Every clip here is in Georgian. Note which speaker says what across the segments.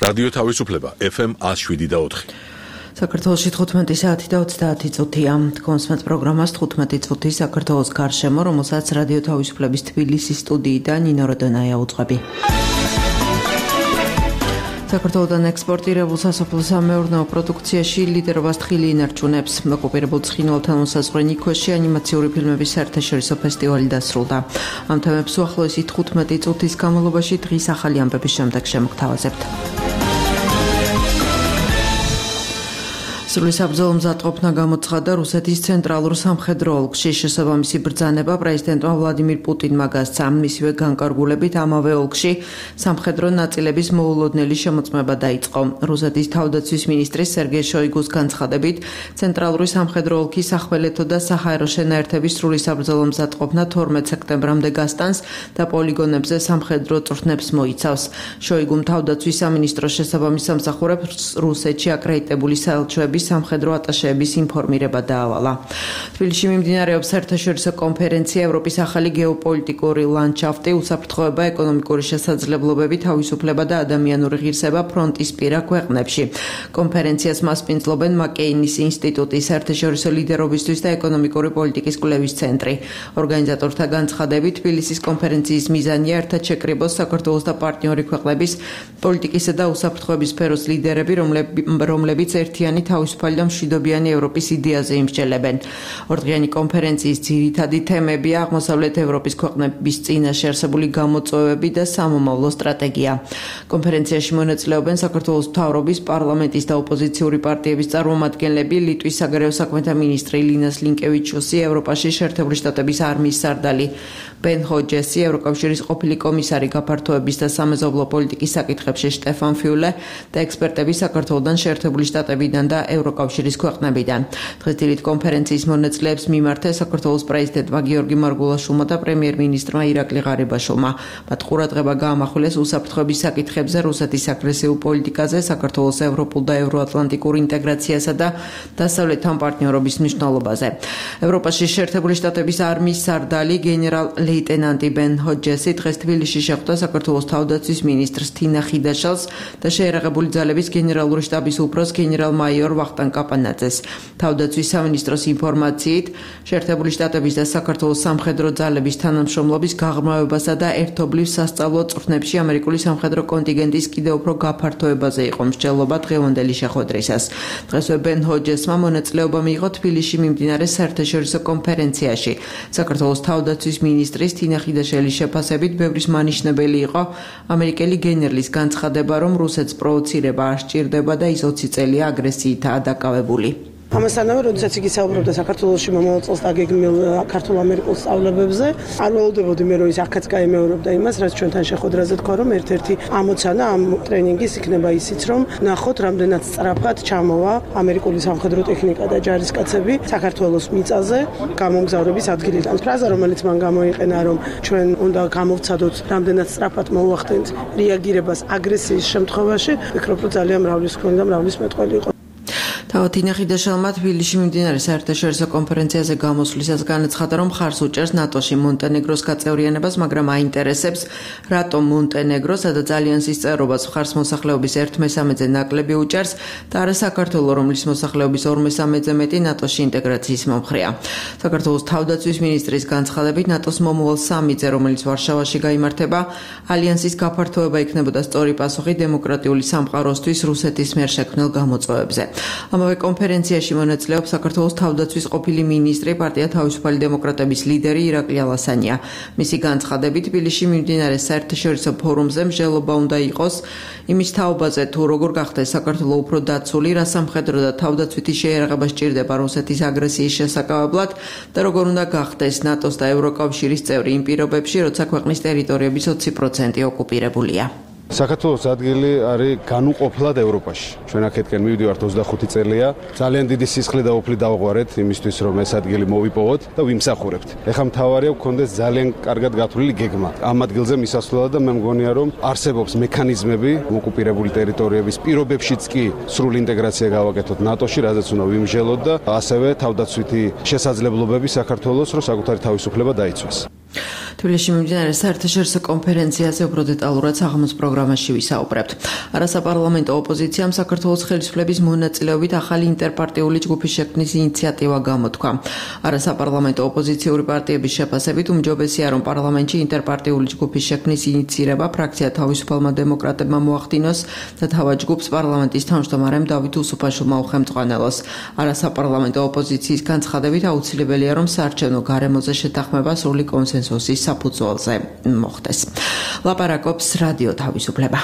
Speaker 1: რადიო თავისუფლება FM 107.4.
Speaker 2: საქართველოში 15 საათი და 30 წუთია. კონსმეთ პროგრამას 15 წუთი საქართველოს გარშემო, რომელსაც რადიო თავისუფლების თბილისის სტუდიიდან ნინო როდონაია უძღვები. საქართველოდან ექსპორტირებულ სასოფლო-სამეურნეო პროდუქციაში ლიდერობას თხილი ინარჩუნებს. ოკუპირებულ ცხინვალთან უსაზღვრე ნიქვეშში ანიმაციური ფილმების საერთაშორისო ფესტივალი დასრულდა. ამ თემებს უახლოესი 15 წუთის განმავლობაში დღის ახალი ამბების შემდეგ შემოგთავაზებთ. სრული საბრძოლო მზადყოფნა გამოცხადდა რუსეთის ცენტრალურ სამხედრო ოლქში. შესაბამისი ბრძანება პრეზიდენტმა ვლადიმირ პუტინმა გასცა. მისივე განკარგულებით ამავე ოლქში სამხედრო ნაწილების მოულოდნელი შემოწმება დაიწყო. რუსეთის თავდაცვის მინისტრის სერგეი შოიგუს განცხადებით, ცენტრალური სამხედრო ოლქის სახველეთო და საჰაერო შენაერთების სრული საბრძოლო მზადყოფნა 12 სექტემბრამდე გასტანს და პოლიგონებზე სამხედრო წვრთნებს მოიცავს. შოიგუმ თავდაცვის სამინისტროს შესაბამის სამსახურებს რუსეთში აკრედიტებული საელჩოების სამხედრო ატაშეების ინფორმირება დაავალა. თბილისში მიმდინარეობს საერთაშორისო კონფერენცია ევროპის ახალი გეოპოლიტიკური ლანდშაფტი, უსაფრთხოება, ეკონომიკური შესაძლებლობები, თავისუფლება და ადამიანური ღირსება ფრონტისპირა ქვეყნებში. კონფერენციას მასპინძლობენ მაკეინის ინსტიტუტის, საერთაშორისო ლიდერობისთვის და ეკონომიკური პოლიტიკის კვლევის ცენტრი. ორგანიზატორთა განცხადებით, თბილისის კონფერენციის მიზანია ერთად შეკრიბოს საქართველოს და პარტნიორი ქვეყნების პოლიტიკისა და უსაფრთხოების სფეროს ლიდერები, რომლებიც ერთიანი თავისუფალი და მშვიდობიანი ევროპის იდეაზე იმსჯელებენ. ორდღიანი კონფერენციის ძირითადი თემებია აღმოსავლეთ ევროპის ქვეყნების წინაშე არსებული გამოწვევები და სამომავლო სტრატეგია. კონფერენციაში მონაწილეობენ საქართველოს მთავრობის, პარლამენტის და ოპოზიციური პარტიების წარმომადგენლები, ლიტვის საგარეო საქმეთა მინისტრი ლინას ლინკევიჩუსი, ევროპაში შეერთებული შტატების არმიის სარდალი ბენ ჰოჯესი, ევროკავშირის ყოფილი კომისარი გაფართოების და სამეზობლო პოლიტიკის საკითხებში შტეფან ფიულე და ექსპერტები საქართველოდან, შეერთებული შტატებიდან და ევროკავშირის ქვეყნებიდან. დღეს დილით კონფერენციის მონაწილეებს მიმართეს საქართველოს პრეზიდენტმა გიორგი მარგულაშვილმა და პრემიერ-მინისტრმა ირაკლი ღარიბაშვილმა. მათ ყურადღება გაამახვილეს უსაფრთხოების საკითხებზე, რუსეთის აგრესიულ პოლიტიკაზე, საქართველოს ევროპულ და ევროატლანტიკურ ინტეგრაციასა და დასავლეთთან პარტნიორობის მნიშვნელობაზე. ევროპაში შეერთებული შტატების არმიის სარდალი გენერალ-ლეიტენანტი ბენ ჰოჯესი დღეს თბილისში შეხვდა საქართველოს თავდაცვის მინისტრს თინა ხიდაშელს და შეიარაღებული ძალების გენერალური შტაბის უფროსს გენერალ-მაიორ ვახტანგ კაპანაძეს. თავდაცვის სამინისტროს ინფორმაციით, შეერთებული შტატების და საქართველოს სამხედრო ძალების თანამშრომლობის გაღრმავებასა და ერთობლივ სასწავლო წვრთნებში ამერიკული სამხედრო კონტინგენტის კიდევ უფრო გაფართოებაზე იყო მსჯელობა დღევანდელი შეხვედრისას. დღესვე ბენ ჰოჯესმა მონაწილეობა მიიღო თბილისში მიმდინარე საერთაშორისო კონფერენციაში. საქართველოს თავდაცვის მინისტრის თინა ხიდაშელის შეფასებით, ბევრის მანიშნებელი იყო ამერიკელი გენერლის განცხადება, რომ რუსეთს პროვოცირება არ სჭირდება და ის 20 წელია აგრესიითაა დაკავებული.
Speaker 3: ამასთანავე, როდესაც იგი საუბრობდა საქართველოში მომავალ წელს დაგეგმილ ქართულ-ამერიკულ სწავლებებზე, არ ველოდებოდი მე, რომ ის აქაც გაიმეორებდა იმას, რაც ჩვენთან შეხვედრაზე თქვა, რომ ერთ-ერთი ამოცანა ამ ტრენინგის იქნება ისიც, რომ ნახოთ, რამდენად სწრაფად ჩამოვა ამერიკული სამხედრო ტექნიკა და ჯარისკაცები საქართველოს მიწაზე გამომგზავრების ადგილიდან. ფრაზა, რომელიც მან გამოიყენა, რომ ჩვენ უნდა გამოვცადოთ, რამდენად სწრაფად მოვახდენთ რეაგირებას აგრესიის შემთხვევაში, ვფიქრობ, რომ ძალიან მრავლის ჰქონდა და მრავლის მეტყველი იყო.
Speaker 2: თინა ხიდაშელმა თბილისში მიმდინარე საერთაშორისო კონფერენციაზე გამოსვლისას განაცხადა, რომ მხარს უჭერს ნატოში მონტენეგროს გაწევრიანებას, მაგრამ აინტერესებს, რატომ მონტენეგრო, სადაც ალიანსის წევრობას მხარს მოსახლეობის 1/3-ზე ნაკლები უჭერს და არა საქართველო, რომლის მოსახლეობის 2/3-ზე მეტი ნატოში ინტეგრაციის მომხრეა. საქართველოს თავდაცვის მინისტრის განცხადებით, ნატოს მომავალ სამიტზე, რომელიც ვარშავაში გაიმართება, ალიანსის გაფართოება იქნებოდა სწორი პასუხი დემოკრატიული სამყაროსთვის რუსეთის მიერ შექმნილ გამოწვევებზე. ამავე კონფერენციაში მონაწილეობს საქართველოს თავდაცვის ყოფილი მინისტრი, პარტია თავისუფალი დემოკრატების ლიდერი ირაკლი ალასანია. მისი განცხადებით, თბილისში მიმდინარე საერთაშორისო ფორუმზე მსჯელობა უნდა იყოს იმის თაობაზე, თუ როგორ გახდეს საქართველო უფრო დაცული, რა სამხედრო და თავდაცვითი შეიარაღება სჭირდება რუსეთის აგრესიის შესაკავებლად და როგორ უნდა გახდეს ნატოს და ევროკავშირის წევრი იმ პირობებში, როცა ქვეყნის ტერიტორიების 20% ოკუპირებულია.
Speaker 4: საქართველოს ადგილი არის განუყოფლად ევროპაში. ჩვენ აქეთკენ მივდივართ 25 წელია. ძალიან დიდი სისხლი და უფლი დავღვარეთ იმისთვის, რომ ეს ადგილი მოვიპოვოთ და ვიმსახურებთ. ეხლა მთავარია გქონდეს ძალიან კარგად გათვლილი გეგმა. ამ ადგილზე მისასვლელად და მე მგონია, რომ არსებობს მექანიზმები ოკუპირებული ტერიტორიების პირობებშიც კი სრული ინტეგრაცია გავაკეთოთ ნატოში, რაზეც უნდა ვიმსჯელოთ და ასევე თავდაცვითი შესაძლებლობები საქართველოს, რომ საკუთარი თავისუფლება დაიცვას.
Speaker 2: თბილისში მიმდინარე საერთაშორისო კონფერენციაზე უფრო დეტალურად საღამოს პროგრამაში ვისაუბრებთ. არასაპარლამენტო ოპოზიციამ საქართველოს ხელისუფლების მონაწილეობით ახალი ინტერპარტიული ჯგუფის შექმნის ინიციატივა გამოთქვა. არასაპარლამენტო ოპოზიციური პარტიების შეფასებით უმჯობესია, რომ პარლამენტში ინტერპარტიული ჯგუფის შექმნის ინიცირება ფრაქცია თავისუფალმა დემოკრატებმა მოახდინოს და თავად ჯგუფს პარლამენტის თავმჯდომარემ დავით უსუფაშვილმა უხელმძღვანელოს. არასაპარლამენტო ოპოზიციის განცხადებით აუცილებელია, რომ საარჩევნო გარემოზე შეთანხმება სრული კონსენსუსის საფუძველზე მოხდეს. ლაპარაკობს რადიო თავისუფლება.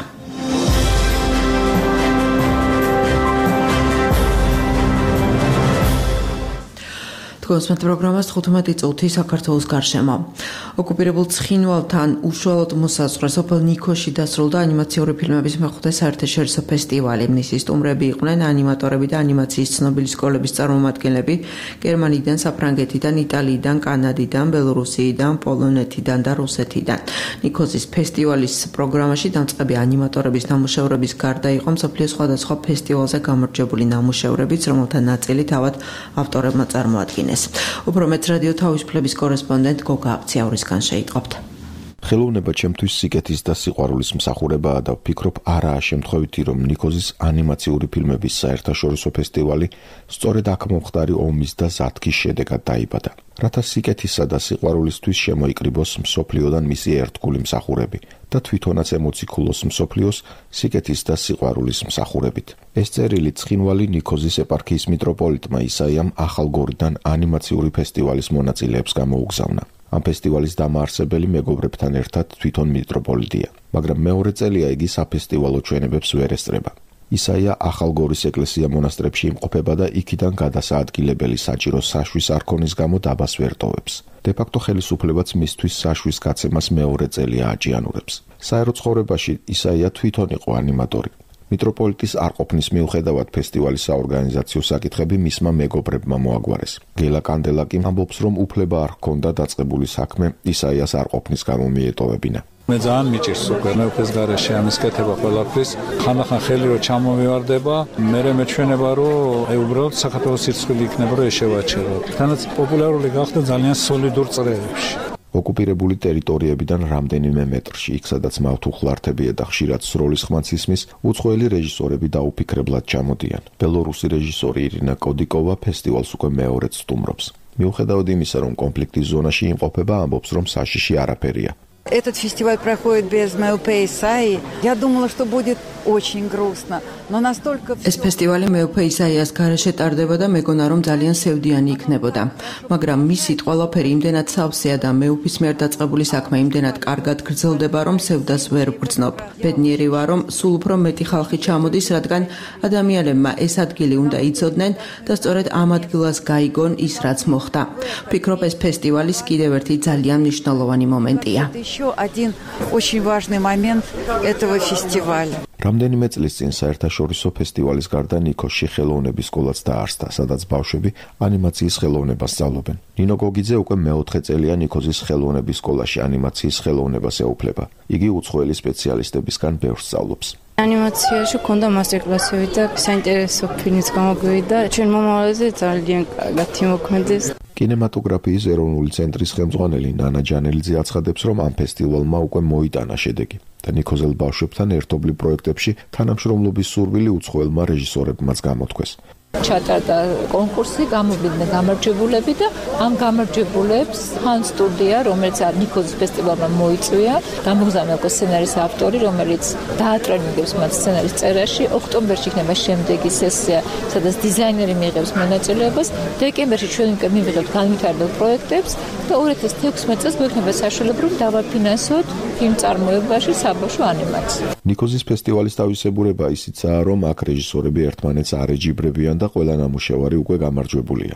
Speaker 2: კონსმეთ პროგრამას 15 წუთი საქართველოს გარშემო. ოკუპირებულ ცხინვალთან უშუალოდ მოსაზღვრე სოფელ ნიქოში დასრულდა ანიმაციური ფილმების მეხუთე საერთაშორისო ფესტივალი. მისი სტუმრები იყვნენ ანიმატორები და ანიმაციის ცნობილი სკოლების წარმომადგენლები გერმანიდან, საფრანგეთიდან, იტალიიდან, კანადიდან, ბელორუსიიდან, პოლონეთიდან და რუსეთიდან. ნიქოზის ფესტივალის პროგრამაში დამწყები ანიმატორების ნამუშევრების გარდა იყო მსოფლიოს სხვადასხვა ფესტივალზე გამარჯვებული ნამუშევრებიც, რომელთა ნაწილი თავად ავტორებმა წარმოადგინეს. უფრო მეც რადიო თავისუფლების კორესპონდენტ გოგა აფციაურისგან შეიტყობთ.
Speaker 5: ხელოვნება ჩემთვის სიკეთის და სიყვარულის მსახურებაა და ვფიქრობ, არაა შემთხვევითი, რომ ნიქოზის ანიმაციური ფილმების საერთაშორისო ფესტივალი სწორედ აქ მომხდარი ომის და ზათქის შედეგად დაიბადა. რათა სიკეთისა და სიყვარულისთვის შემოიკრიბოს მსოფლიოდან მისი ერთგული მსახურები და თვითონაც ემოციკულოს მსოფლიოს სიკეთის და სიყვარულის მსახურებით. ეს წერილი ცხინვალი ნიქოზის ეპარქიის მიტროპოლიტმა ისაიამ ახალგორიდან ანიმაციური ფესტივალის მონაწილეებს გამოუგზავნა. ამ ფესტივალის დამაარსებელი მეგობრებთან ერთად თვითონ მიტროპოლიტია, მაგრამ მეორე წელია იგი საფესტივალო ჩვენებებს ვერ ესწრება. ისაია ახალგორის ეკლესია მონასტრებში იმყოფება და იქიდან გადასაადგილებელი საჭირო საშვის არ ქონის გამო დაბას ვერ ტოვებს. დე-ფაქტო ხელისუფლებაც მისთვის საშვის გაცემას მეორე წელია აჭიანურებს. საერო ცხოვრებაში ისაია თვითონ იყო ანიმატორი. მიტროპოლიტის არყოფნის მიუხედავად ფესტივალის საორგანიზაციო საკითხები მისმა მეგობრებმა მოაგვარეს. გელა კანდელაკი ამბობს, რომ უფლება არ ჰქონდა დაწყებული საქმე ისაიას არყოფნის გამო მიეტოვებინა.
Speaker 6: მე ძალიან მიჭირს უკვე მეუფეს გარეშე ამის კეთება ყველაფრის. ხანდახან ხელი რო ჩამომივარდება, მე მეჩვენება, რომ უბრალოდ საქართველოს სიცხილი იქნება, რომ ეშევაჩერო. თანაც პოპულარული გახდა ძალიან სოლიდურ წრეებში.
Speaker 5: ოკუპირებული ტერიტორიებიდან რამდენიმე მეტრში, იქ სადაც მავთუხლართებია და ხშირად სროლის ხმაც ისმის, უცხოელი რეჟისორები დაუფიქრებლად ჩამოდიან. ბელორუსი რეჟისორი ირინა კოდიკოვა ფესტივალს უკვე მეორედ სტუმრობს. მიუხედავად იმისა, რომ კონფლიქტის ზონაში იმყოფება, ამბობს, რომ საშიში არაფერია.
Speaker 7: Этот фестиваль проходит без МЛП Исаи. Я думала, что будет очень грустно, но настолько...
Speaker 2: ეს ფესტივალი მეუფე ისაიას გარეშე ტარდება და მეგონა, რომ ძალიან სევდიანი იქნებოდა. მაგრამ მისით ყველაფერი იმდენად სავსეა და მეუფის მიერ დაწყებული საქმე იმდენად კარგად გრძელდება, რომ სევდას ვერ ვგრძნობ. ბედნიერი ვარ, რომ სულ უფრო მეტი ხალხი ჩამოდის, რადგან ადამიანებმა ეს ადგილი უნდა იცოდნენ და სწორედ ამ ადგილას გაიგონ ის, რაც მოხდა. ვფიქრობ, ეს ფესტივალის კიდევ ერთი ძალიან მნიშვნელოვანი მომენტია.
Speaker 7: Еще один очень важный момент этого фестиваля.
Speaker 5: რამდენიმე წლის წინ საერთაშორისო ფესტივალის გარდა ნიქოში ხელოვნების სკოლაც დაარსდა, სადაც ბავშვები ანიმაციის ხელოვნებას სწავლობენ. ნინო გოგიძე უკვე მეოთხე წელია ნიქოზის ხელოვნების სკოლაში ანიმაციის ხელოვნებას ეუფლება. იგი უცხოელი სპეციალისტებისგან ბევრს სწავლობს.
Speaker 8: ანიმაციაში ქონდა მასტერკლასები და საინტერესო ფილმიც გამოგვივიდა. ჩვენ მომავალზე ძალიან კარგად იმოქმედეს. კინემატოგრაფიის ეროვნული ცენტრის ხელმძღვანელი ნანა ჯანელიძე აცხადებს, რომ ამ ფესტივალმა უკვე მოიტანა შედეგი და ნიქოზელ ბავშვებთან ერთობლივ პროექტებში თანამშრომლობის სურვილი უცხოელმა რეჟისორებმაც გამოთქვეს.
Speaker 9: ჩატარდა კონკურსი, გამოვიდნენ გამარჯვებულები და ამ გამარჯვებულებს ხან სტუდია, რომელიც ნიქოზის ფესტივალმა მოიწვია, გამოგზავნა სცენარის ავტორი, რომელიც დაატრენინგებს მათ სცენარის წერაში. ოქტომბერში იქნება შემდეგი სესია, სადაც დიზაინერი მიიღებს მონაწილეობას. დეკემბერში ჩვენ მივიღებთ განვითარებულ პროექტებს და 2016 წელს გვექნება საშუალება, რომ დავაფინანსოთ ფილმ წარმოებაში საბავშვო ანიმაცია.
Speaker 5: ნიქოზის ფესტივალის თავისებურება ისიცაა, რომ აქ რეჟისორები ერთმანეთს არეჯიბრებიან და ყველა ნამუშევარი უკვე გამარჯვებულია.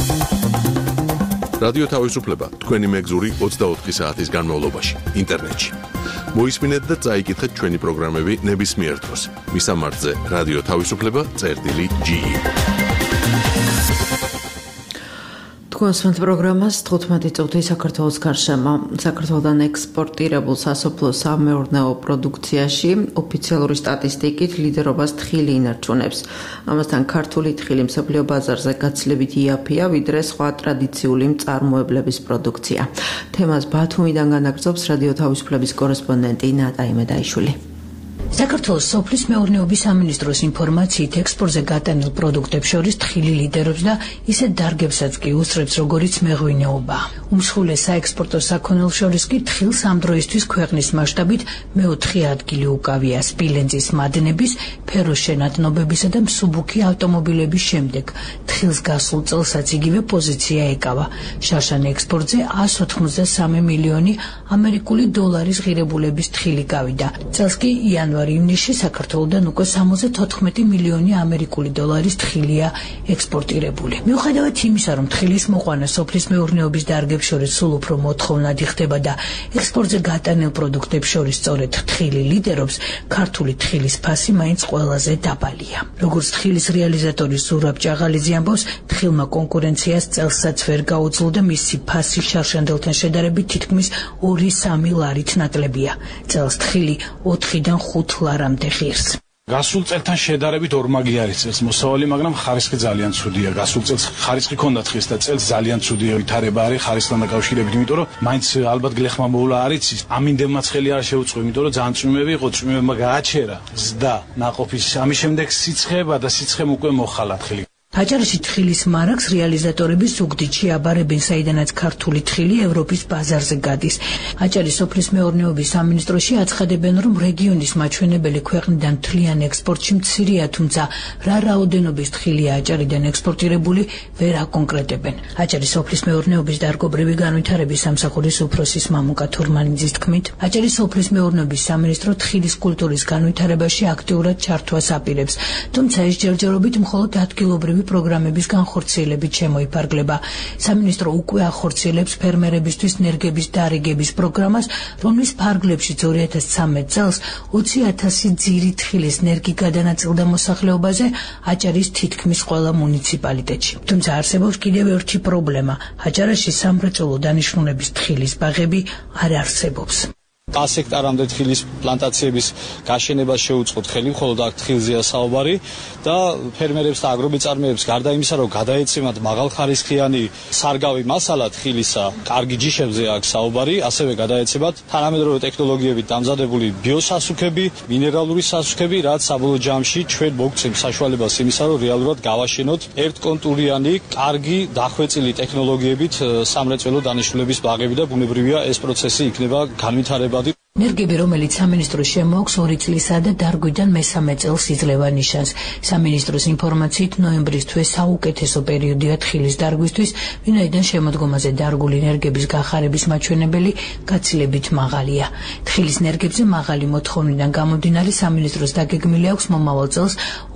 Speaker 1: რადიო თავისუფლება თქვენი მეგზური 24 საათის განმავლობაში ინტერნეტში. მოისმინეთ და წაიკითხეთ ჩვენი პროგრამები ნებისმიერ დროს. მისამართზე რადიო თავისუფლება.ge
Speaker 2: თქვენს პროგრამას 15 წუთი საქართველოს გარშემო. საქართველოდან ექსპორტირებულ სასოფლო სამეურნეო პროდუქციაში ოფიციალური სტატისტიკით ლიდერობას თხილი ინარჩუნებს. ამასთან ქართული თხილი მსოფლიო ბაზარზე გაცილებით იაფია, ვიდრე სხვა ტრადიციული მწარმოებლების პროდუქცია. თემას ბათუმიდან განაგრძობს რადიო თავისუფლების კორესპონდენტი ნატა იმედაიშვილი.
Speaker 10: საქართველოს სოფლის მეურნეობის სამინისტროს ინფორმაციით ექსპორტზე გატანილ პროდუქტებს შორის თხილი ლიდერობს და ისეთ დარგებსაც კი უსწრებს, როგორიც მეღვინეობა. უმსხვილეს საექსპორტო საქონელს შორის კი თხილს ამ დროისთვის ქვეყნის მასშტაბით მეოთხე ადგილი უკავია სპილენძის მადნების, ფეროშენადნობებისა და მსუბუქი ავტომობილების შემდეგ. თხილს გასულ წელსაც იგივე პოზიცია ეკავა. შარშან ექსპორტზე 183 მილიონი ამერიკული დოლარის ღირებულების თხილი გავიდა. წელს კი იანვარ-ივნისში საქართველოდან უკვე 74 მილიონი ამერიკული დოლარის თხილია ექსპორტირებული. მიუხედავად იმისა, რომ თხილის მოყვანა სოფლის მეურნეობის დარგებს შორის სულ უფრო მოთხოვნადი ხდება და ექსპორტზე გატანილ პროდუქტებს შორის სწორედ თხილი ლიდერობს, ქართული თხილის ფასი მაინც ყველაზე დაბალია. როგორც თხილის რეალიზატორი ზურაბ ჭაღალიძე ამბობს, თხილმა კონკურენციას წელსაც ვერ გაუძლო და მისი ფასი შარშანდელთან შედარებით თითქმის 2-3 ლარით ნაკლებია. წელს თხილი 4-დან 5 ლარამდე ღირს.
Speaker 11: გასულ წელთან შედარებით ორმაგი არის წელს მოსავალი, მაგრამ ხარისხი ძალიან ცუდია. გასულ წელს ხარისხი ქონდა თხის და წელს ძალიან ცუდია ვითარება არის ხარისხთან დაკავშირებით, იმიტომ რომ მაინც ალბათ გლეხმა მოვლა არის ის. ამინდებმა ცხელი არ შეუწყო, იმიტომ რომ ძალიან წვიმები იყო, წვიმებმა გააჩერა ზდა ნაყოფის. ამის შემდეგ სიცხება და სიცხემ უკვე მოხალა თხილი.
Speaker 10: აჭარაში თხილის მარაგს რეალიზატორები ზუგდიდ შეაბარებენ, საიდანაც ქართული თხილი ევროპის ბაზარზე გადის. აჭარის სოფლის მეურნეობის სამინისტროში აცხადებენ, რომ რეგიონის მაჩვენებელი ქვეყნიდან თლიან ექსპორტში მცირეა, თუმცა რა რაოდენობის თხილია აჭარიდან ექსპორტირებული ვერ აკონკრეტებენ. აჭარის სოფლის მეურნეობის დარგობრივი განვითარების სამსახურის უფროსის მამუკა თურმანიძის თქმით, აჭარის სოფლის მეურნეობის სამინისტრო თხილის კულტურის განვითარებაში აქტიურად ჩართვას აპირებს, თუმცა ეს ჯერჯერობით მხოლოდ ადგილობრივი პროგრამების განხორციელებით შემოიფარგლება. სამინისტრო უკვე ახორციელებს ფერმერებისთვის ნერგების დარიგების პროგრამას, რომლის ფარგლებში 2013 წელს 20,000 ძირი თხილის ნერგი გადანაწილდა მოსახლეობაზე აჭარის თითქმის ყველა მუნიციპალიტეტში. თუმცა არსებობს კიდევ ერთი პრობლემა. აჭარაში სამრეწველო დანიშნულების თხილის ბაღები არ არსებობს.
Speaker 12: 100 ჰექტარამდე თხილის პლანტაციების გაშენებას შეუწყოთ ხელი, მხოლოდ აქ თხილზეა საუბარი და ფერმერებს და აგრომეწარმეებს გარდა იმისა, რომ გადაეცემათ მაღალხარისხიანი სარგავი მასალა თხილისა, კარგი ჯიშებზე აქ საუბარი, ასევე გადაეცემათ თანამედროვე ტექნოლოგიებით დამზადებული ბიოსასუქები, მინერალური სასუქები, რაც საბოლოო ჯამში ჩვენ მოგცემს საშუალებას იმისა, რომ რეალურად გავაშენოთ ერთკონტურიანი, კარგი დახვეწილი ტექნოლოგიებით სამრეწველო დანიშნულების ბაღები და ბუნებრივია ეს პროცესი იქნება განვითარება.
Speaker 10: ნერგები, რომელიც სამინისტროს შემოაქვს 2 წლისა და დარგვიდან მესამე წელს იძლევა ნიშანს. სამინისტროს ინფორმაციით ნოემბრის თვე საუკეთესო პერიოდია თხილის დარგვისთვის, ვინაიდან შემოდგომაზე დარგული ნერგების გახარების მაჩვენებელი გაცილებით მაღალია. თხილის ნერგებზე მაღალი მოთხოვნიდან გამომდინარე სამინისტროს დაგეგმილი აქვს მომავალ წელს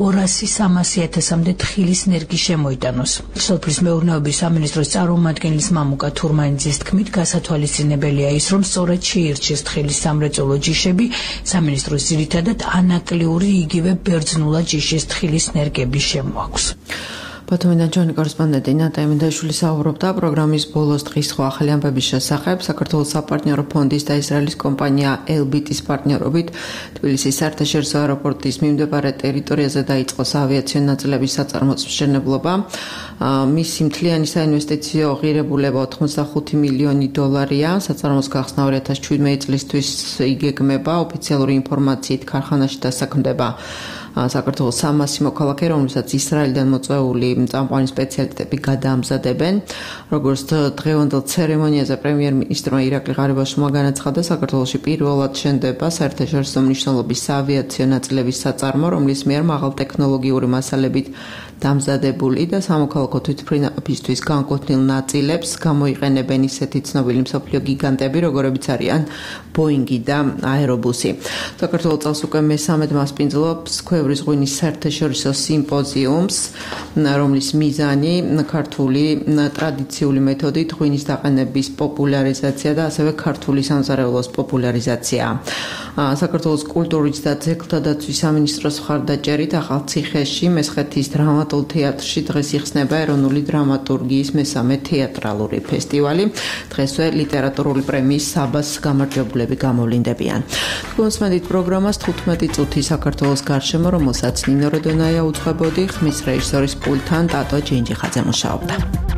Speaker 10: 200-300 თხილის ნერგი შემოიტანოს. სოფლის მეურნეობის სამინისტროს წარმომადგენლის მამუკა თურმანიძის თქმით, გასათვალისწინებელია ის, რომ სწორედ შეირჩეს თხილის სამრეწველო ჯიშები, სამინისტროს ძირითადად ანაკლიური იგივე ბერძნულად ჯიშის თხილის ნერგები შემოაქვს.
Speaker 2: ბათუმიდან ჩვენი კორესპონდენტი ნატა იმედაიშვილი საუბრობდა პროგრამის ბოლოს დღის სხვა ახალი ამბების შესახებ. საქართველოს საპარტნიორო ფონდის და ისრაელის კომპანია ელბიტის პარტნიორობით თბილისის საერთაშორისო აეროპორტის მიმდებარე ტერიტორიაზე დაიწყოს ავიაციო ნაწილების საწარმოს მშენებლობა. მისი მთლიანი საინვესტიციო ღირებულება 85 მილიონი დოლარია. საწარმოს გახსნა 2017 წლისთვის იგეგმება. ოფიციალური ინფორმაციით ქარხანაში დასაქმდება საქართველოს 300 მოქალაქე, რომელსაც ისრაელიდან მოწვეული წამყვანი სპეციალისტები გადაამზადებენ. როგორც დღევანდელ ცერემონიაზე პრემიერ-მინისტრმა ირაკლი ღარიბაშვილმა განაცხადა, საქართველოში პირველად შენდება საერთაშორისო მნიშვნელობის ავიაციო ნაწილების საწარმო, რომლის მიერ მაღალტექნოლოგიური მასალებით დამზადებული და სამოქალაქო თვითმფრინავისთვის განკუთვნილ ნაწილებს გამოიყენებენ ისეთი ცნობილი მსოფლიო გიგანტები, როგორებიც არიან ბოინგი და აერობუსი. საქართველოს წელს უკვე მესამედ მასპინძლობს ჩვეულებრივ ღვინის საერთაშორისო სიმპოზიუმს, რომლის მიზანი ქართული ტრადიციული მეთოდით ღვინის დაყენების პოპულარიზაცია და ასევე ქართული სამზარეულოს პოპულარიზაცია. საქართველოს კულტურის და ძეგლთა დაცვის სამინისტროს მხარდაჭერით ახალციხეში მესხეთის დრამატულ თეატრში დღეს იხსნება ეროვნული დრამატურგიის მესამე თეატრალური ფესტივალი. დღესვე ლიტერატურული პრემიის საბას გამარჯვებულები გამოვლინდებიან. თქვენსმენით პროგრამას 15 წუთი საქართველოს გარშემო, რომელსაც ნინო როდონაია უძღვებოდი, ხმის რეჟისორის პულტთან ტატო ჯინჯიხაძე მუშაობდა.